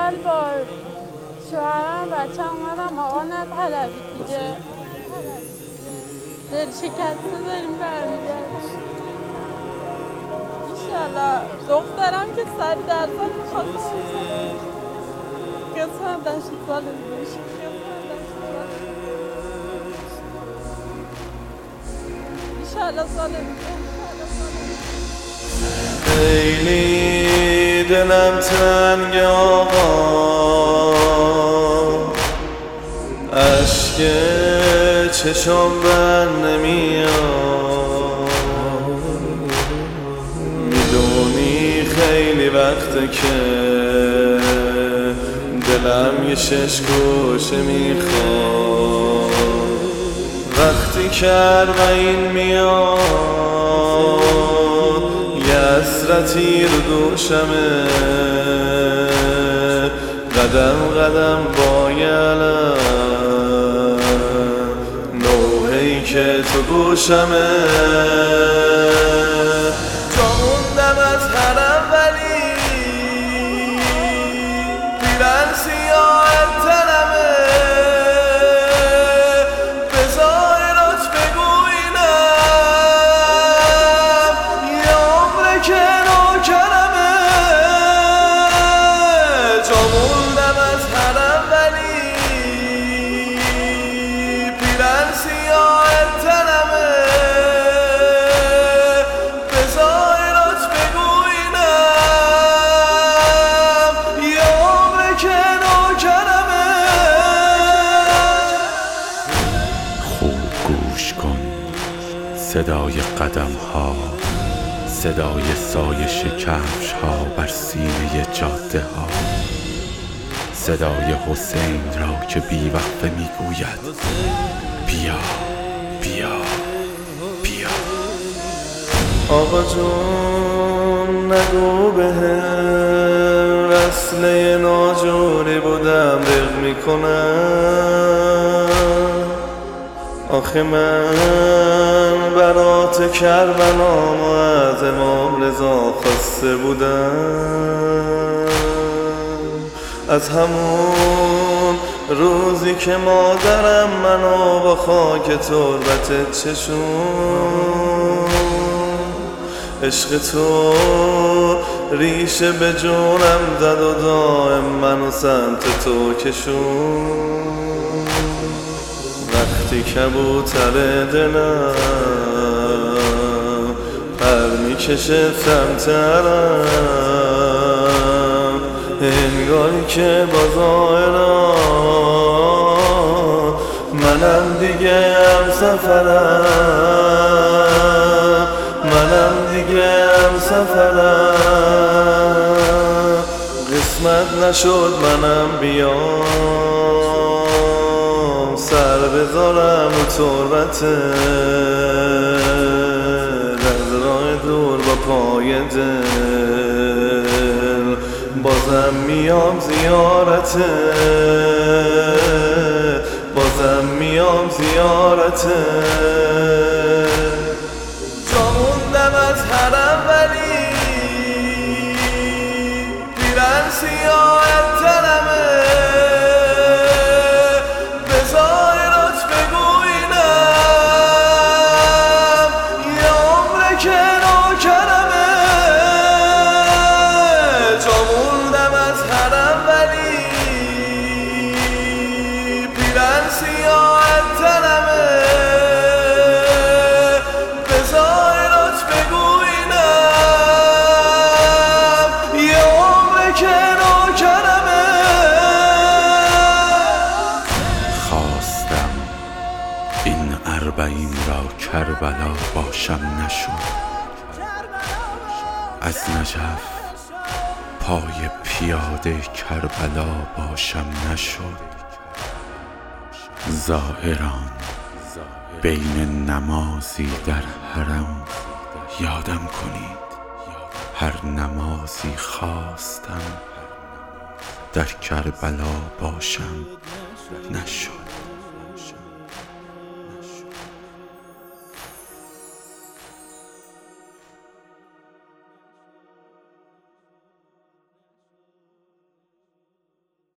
اول با شوهرم بچه اومدم آقا نطلبید دیگه، دل شکسته داریم برمیگردیم. ایشالله دخترم که 100% میخواستم قسمت داشت سال میشه ایشالله سال خیلی دلم تنگ آقا، اشک چشم بند نمیاد، میدونی خیلی وقته که دلم یه 6 گوشه میخواد، وقتی که اربعین میاد یه حسرتی رو دوشمه، قدم قدم با یه علم نوحه‌ای که تو گوشمه، جا موندم از هر اولی پیرن سیاه تنمه، به ظاهرات بگو اینم یه عمره که نوکرمه، جا موندم از هر اولی پیرن سیاه تنمه، به ظاهرات بگو اینم یه عمره که نوکرمه. خوب گوش کن صدای قدم ها، صدای سایش کفش ها بر سینه جاده ها، صدای حسین را که بی وقفه میگوید بیا بیا بیا. آقا جون نگو بهم وصله ناجوری بودم رق میکنم، آخه من برات کربلام و از امام رضا خواسته بودم، از همون روزی که مادرم منو با خاک تربتت چشون، عشق تو ریشه به جونم زد و دائم منو سمت تو کشون، وقتی کبوتر دلم پر میکشه سمت عرم، انگاری که با ظاهرم منم دیگه هم سفرم، منم دیگه هم سفرم، قسمت نشد منم بیام سر بذارم و تربتت، از راه دور با پای دل بازم میام زیارتت، بازم میام زیارتت، جا موندم از هر اولی پیرن سیاه تنمه، به ظاهرات بگو اینم یه عمره که نوکرمه، جا موندم از هر اولی پیرن سیاه تنمه، به ظاهرات بگو اینم یه عمره که نوکرمه. خواستم این اربعین را کربلا باشم نشد، از نجف پای پیاده کربلا باشم نشد، زائران بین نمازی در حرم یادم کنید، هر نمازی خواستم در کربلا باشم نشد.